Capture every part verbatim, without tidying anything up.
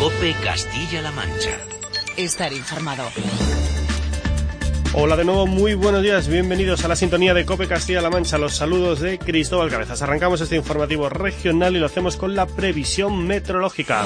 COPE Castilla-La Mancha. Estar informado. Hola de nuevo, muy buenos días, bienvenidos a la sintonía de COPE Castilla-La Mancha. Los saludos de Cristóbal Cabezas. Arrancamos este informativo regional y lo hacemos con la previsión meteorológica.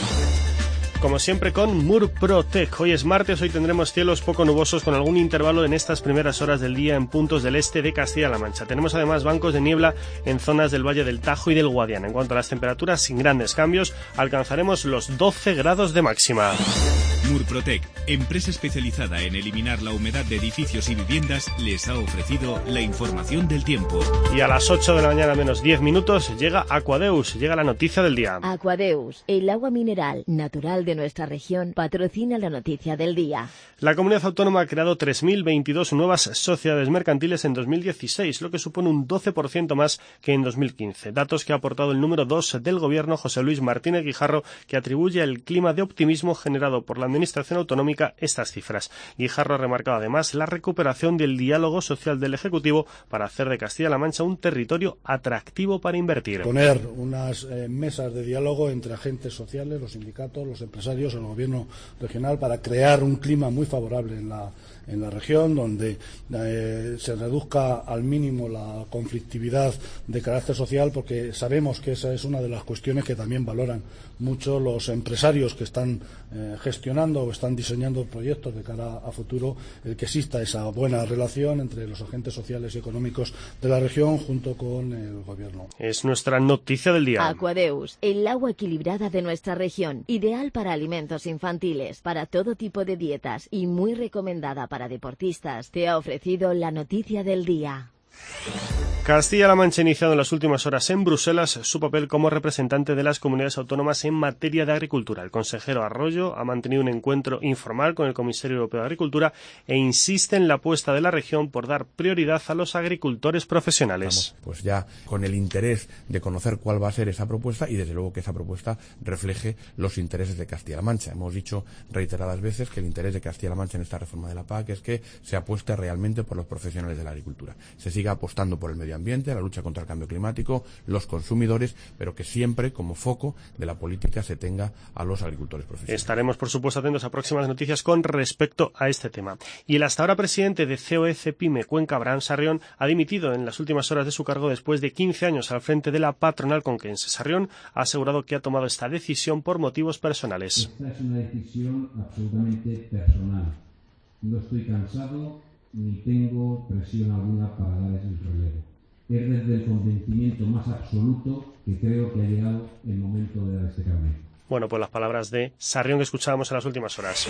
Como siempre con Murprotec. Hoy es martes, hoy tendremos cielos poco nubosos con algún intervalo en estas primeras horas del día en puntos del este de Castilla-La Mancha. Tenemos además bancos de niebla en zonas del Valle del Tajo y del Guadiana. En cuanto a las temperaturas, sin grandes cambios, alcanzaremos los doce grados de máxima. Murprotec, empresa especializada en eliminar la humedad de edificios y viviendas, les ha ofrecido la información del tiempo. Y a las ocho de la mañana menos diez minutos llega Aquadeus, llega la noticia del día. Aquadeus, el agua mineral natural de nuestra región, patrocina la noticia del día. La comunidad autónoma ha creado tres mil veintidós nuevas sociedades mercantiles en dos mil dieciséis, lo que supone un doce por ciento más que en dos mil quince. Datos que ha aportado el número dos del Gobierno, José Luis Martínez Guijarro, que atribuye al clima de optimismo generado por la Administración Autonómica estas cifras. Guijarro ha remarcado además la recuperación del diálogo social del Ejecutivo para hacer de Castilla-La Mancha un territorio atractivo para invertir. Poner unas eh, mesas de diálogo entre agentes sociales, los sindicatos, los empresarios, el Gobierno regional, para crear un clima muy favorable en la, en la región, donde eh, se reduzca al mínimo la conflictividad de carácter social, porque sabemos que esa es una de las cuestiones que también valoran mucho los empresarios que están eh, gestionando o están diseñando proyectos de cara a futuro, el que exista esa buena relación entre los agentes sociales y económicos de la región junto con el Gobierno. Es nuestra noticia del día. Aquadeus, el agua equilibrada de nuestra región, ideal para alimentos infantiles, para todo tipo de dietas y muy recomendada para deportistas, te ha ofrecido la noticia del día. Castilla-La Mancha ha iniciado en las últimas horas en Bruselas su papel como representante de las comunidades autónomas en materia de agricultura. El consejero Arroyo ha mantenido un encuentro informal con el comisario europeo de Agricultura e insiste en la apuesta de la región por dar prioridad a los agricultores profesionales. Vamos, pues ya con el interés de conocer cuál va a ser esa propuesta y desde luego que esa propuesta refleje los intereses de Castilla-La Mancha. Hemos dicho reiteradas veces que el interés de Castilla-La Mancha en esta reforma de la P A C es que se apueste realmente por los profesionales de la agricultura. Se siga apostando por el medio ambiente, la lucha contra el cambio climático, los consumidores, pero que siempre como foco de la política se tenga a los agricultores profesionales. Estaremos, por supuesto, atentos a próximas noticias con respecto a este tema. Y el hasta ahora presidente de C O E Cepime Cuenca, Abraham Sarrión, ha dimitido en las últimas horas de su cargo después de quince años al frente de la patronal conquense. Sarrión ha asegurado que ha tomado esta decisión por motivos personales. Esta es una decisión absolutamente personal. No estoy cansado ni tengo presión alguna para dar el relevo. Es desde el convencimiento más absoluto que creo que ha llegado el momento de dar este cambio. Bueno, pues las palabras de Sarrión que escuchábamos en las últimas horas.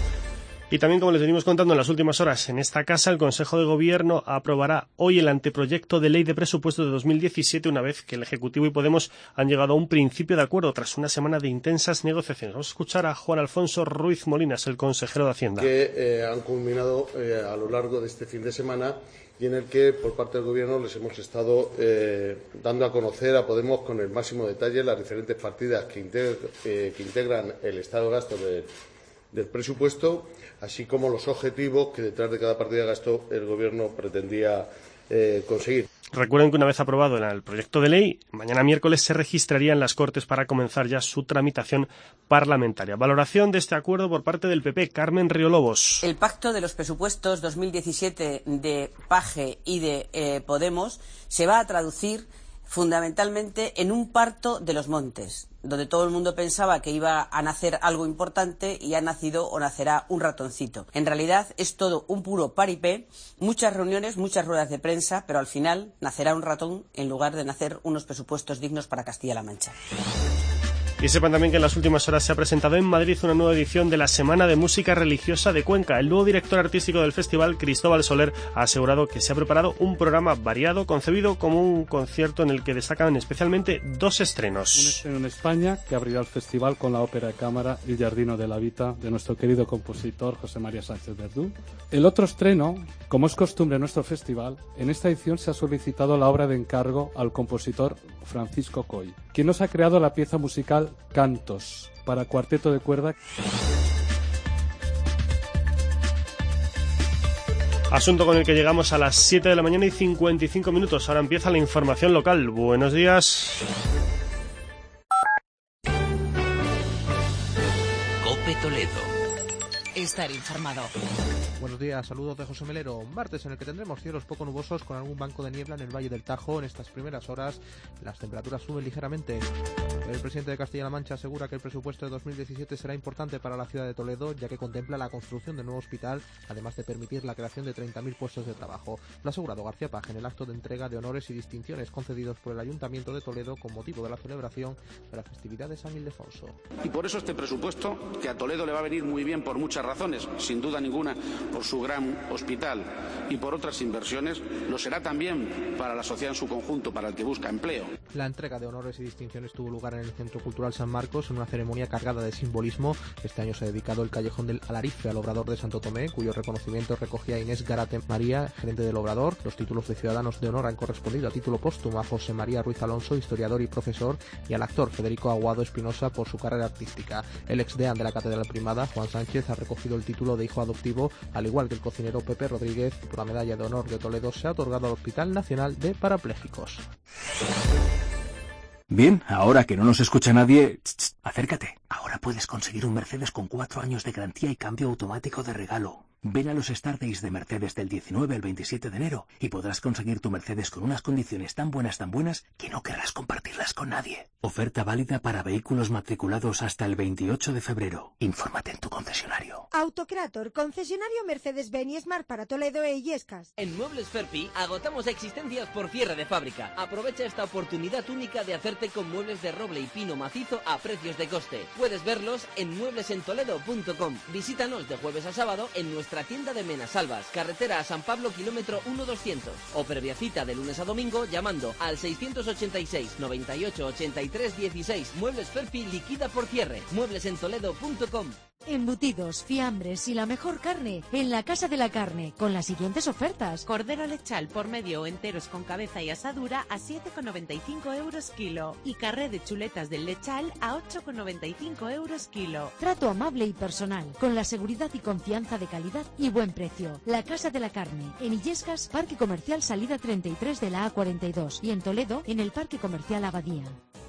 Y también, como les venimos contando en las últimas horas, en esta casa el Consejo de Gobierno aprobará hoy el anteproyecto de ley de presupuestos de dos mil diecisiete, una vez que el Ejecutivo y Podemos han llegado a un principio de acuerdo tras una semana de intensas negociaciones. Vamos a escuchar a Juan Alfonso Ruiz Molinas, el consejero de Hacienda. Que eh, han culminado eh, a lo largo de este fin de semana y en el que, por parte del Gobierno, les hemos estado eh, dando a conocer a Podemos con el máximo detalle las diferentes partidas que, integ eh, que integran el estado de gasto de, del presupuesto, así como los objetivos que detrás de cada partida de gasto el Gobierno pretendía eh, conseguir. Recuerden que una vez aprobado el proyecto de ley, mañana miércoles se registraría en las Cortes para comenzar ya su tramitación parlamentaria. Valoración de este acuerdo por parte del P P, Carmen Riolobos. El pacto de los presupuestos dos mil diecisiete de Paje y de eh, Podemos se va a traducir fundamentalmente en un parto de los montes, donde todo el mundo pensaba que iba a nacer algo importante y ha nacido o nacerá un ratoncito. En realidad es todo un puro paripé, muchas reuniones, muchas ruedas de prensa, pero al final nacerá un ratón en lugar de nacer unos presupuestos dignos para Castilla-La Mancha. Y sepan también que en las últimas horas se ha presentado en Madrid una nueva edición de la Semana de Música Religiosa de Cuenca. El nuevo director artístico del festival, Cristóbal Soler, ha asegurado que se ha preparado un programa variado, concebido como un concierto en el que destacan especialmente dos estrenos. Un estreno en España que abrirá el festival con la ópera de cámara Il Giardino della Vita de nuestro querido compositor José María Sánchez Verdú. El otro estreno, como es costumbre en nuestro festival, en esta edición se ha solicitado la obra de encargo al compositor Francisco Coy, quien nos ha creado la pieza musical Cantos, para cuarteto de cuerda. Asunto con el que llegamos a las siete de la mañana y cincuenta y cinco minutos. Ahora empieza la información local. Buenos días. Cope Toledo. Estar informado. Buenos días, saludos de José Melero. Un martes en el que tendremos cielos poco nubosos con algún banco de niebla en el Valle del Tajo. En estas primeras horas las temperaturas suben ligeramente. El presidente de Castilla-La Mancha asegura que el presupuesto de dos mil diecisiete será importante para la ciudad de Toledo, ya que contempla la construcción del nuevo hospital, además de permitir la creación de treinta mil puestos de trabajo. Lo ha asegurado García Page en el acto de entrega de honores y distinciones concedidos por el Ayuntamiento de Toledo con motivo de la celebración de la festividad de San Ildefonso. Y por eso este presupuesto, que a Toledo le va a venir muy bien por muchas razones, sin duda ninguna por su gran hospital y por otras inversiones, lo será también para la sociedad en su conjunto, para el que busca empleo. La entrega de honores y distinciones tuvo lugar en el Centro Cultural San Marcos en una ceremonia cargada de simbolismo. Este año se ha dedicado el Callejón del Alarife al Obrador de Santo Tomé, cuyo reconocimiento recogía Inés Garate María, gerente del Obrador. Los títulos de Ciudadanos de Honor han correspondido a título póstumo a José María Ruiz Alonso, historiador y profesor, y al actor Federico Aguado Espinosa por su carrera artística. El ex deán de la Catedral Primada, Juan Sánchez, ha recogido el título de hijo adoptivo, al igual que el cocinero Pepe Rodríguez. Por la Medalla de Honor de Toledo se ha otorgado al Hospital Nacional de Parapléjicos. Bien, ahora que no nos escucha nadie, ch, ch, acércate. Ahora puedes conseguir un Mercedes con cuatro años de garantía y cambio automático de regalo. Ven a los Start Days de Mercedes del diecinueve al veintisiete de enero y podrás conseguir tu Mercedes con unas condiciones tan buenas, tan buenas, que no querrás compartirlas con nadie. Oferta válida para vehículos matriculados hasta el veintiocho de febrero. Infórmate en tu concesionario. Autocrator, concesionario Mercedes-Benz y Smart para Toledo e Illescas. En Muebles Ferpi agotamos existencias por cierre de fábrica. Aprovecha esta oportunidad única de hacerte con muebles de roble y pino macizo a precios de coste. Puedes verlos en muebles en toledo punto com. Visítanos de jueves a sábado en nuestra tienda de Menasalvas, carretera a San Pablo, kilómetro uno doscientos. O previa cita de lunes a domingo llamando al seiscientos ochenta y seis, noventa y ocho, ochenta y tres, dieciséis. Muebles Ferpi liquida por cierre. muebles en toledo punto com. Embutidos, fiambres y la mejor carne en la Casa de la Carne, con las siguientes ofertas. Cordero lechal por medio o enteros con cabeza y asadura a siete con noventa y cinco euros kilo. Y carré de chuletas del lechal a ocho con noventa y cinco euros kilo. Trato amable y personal, con la seguridad y confianza de calidad y buen precio. La Casa de la Carne, en Illescas, Parque Comercial Salida treinta y tres de la A cuarenta y dos. Y en Toledo, en el Parque Comercial Abadía.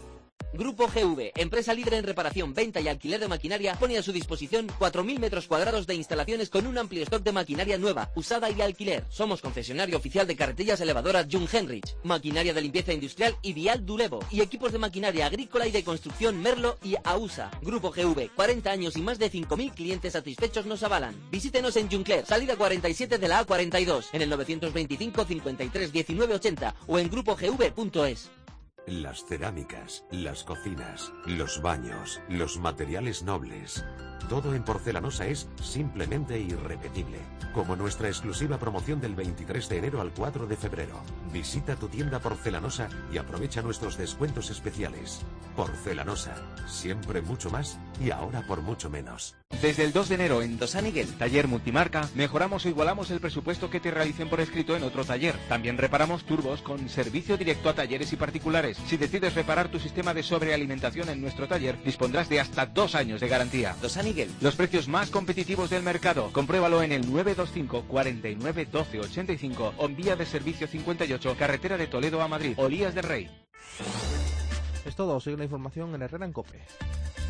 Grupo G V, empresa líder en reparación, venta y alquiler de maquinaria, pone a su disposición cuatro mil metros cuadrados de instalaciones con un amplio stock de maquinaria nueva, usada y alquiler. Somos concesionario oficial de carretillas elevadoras Jung Henrich, maquinaria de limpieza industrial y Vial Dulevo, y equipos de maquinaria agrícola y de construcción Merlo y AUSA. Grupo G V, cuarenta años y más de cinco mil clientes satisfechos nos avalan. Visítenos en Juncler, salida cuarenta y siete de la A cuarenta y dos, en el novecientos veinticinco, cincuenta y tres, diecinueve, ochenta o en grupo g v punto es. Las cerámicas, las cocinas, los baños, los materiales nobles. Todo en Porcelanosa es simplemente irrepetible. Como nuestra exclusiva promoción del veintitrés de enero al cuatro de febrero. Visita tu tienda Porcelanosa y aprovecha nuestros descuentos especiales. Porcelanosa, siempre mucho más y ahora por mucho menos. Desde el dos de enero en Dosaniguel, taller multimarca, mejoramos o igualamos el presupuesto que te realicen por escrito en otro taller. También reparamos turbos con servicio directo a talleres y particulares. Si decides reparar tu sistema de sobrealimentación en nuestro taller, dispondrás de hasta dos años de garantía. Dosaniguel, los precios más competitivos del mercado. Compruébalo en el nueve dos cinco, cuarenta y nueve, doce, ochenta y cinco o en vía de servicio cincuenta y ocho, carretera de Toledo a Madrid, Olías del Rey. Es todo, sigue la información en Herrera en COPE.